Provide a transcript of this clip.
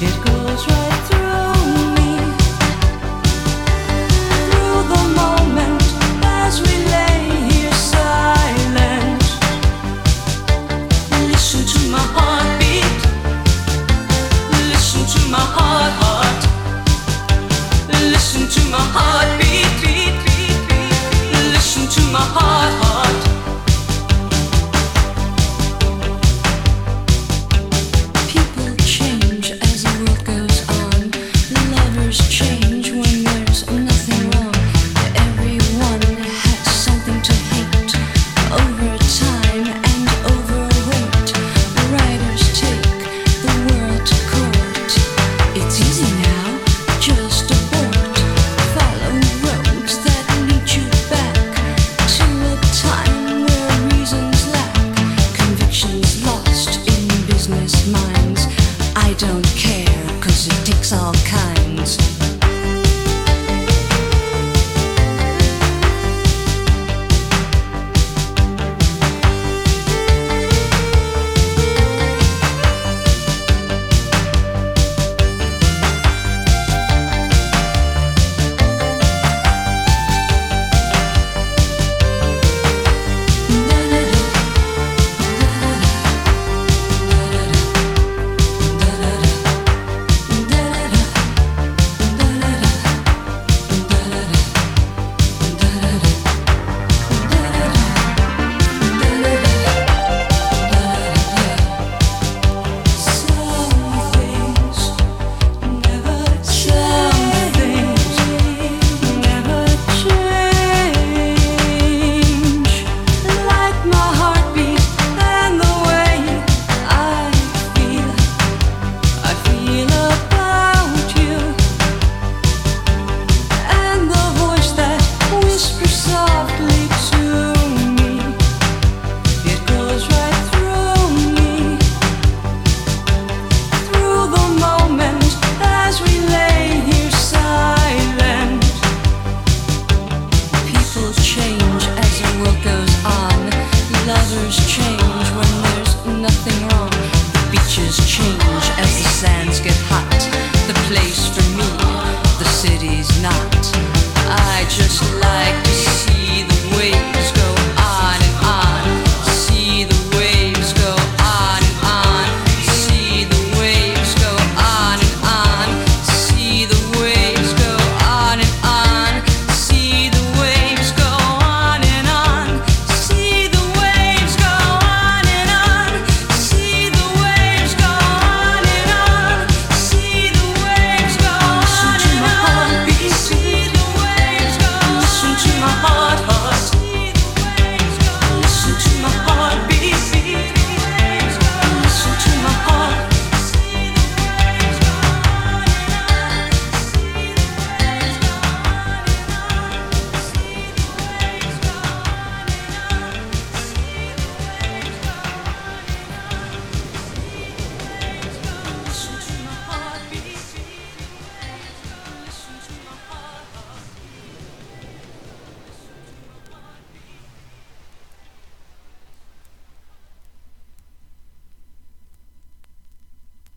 It goes right through me, through the moment as we lay here silent. Listen to my heartbeat, listen to my heart. Listen to my heartbeat, listen to my heart. People change as the world goes on. Lovers change when there's nothing wrong. Everyone has something to hate. Over time and overweight, writers take the world to court. It's easy now, just abort. Follow roads that lead you back to a time where reasons lack. Convictions lost in business minds. I don't care, 'cause it takes all kinds.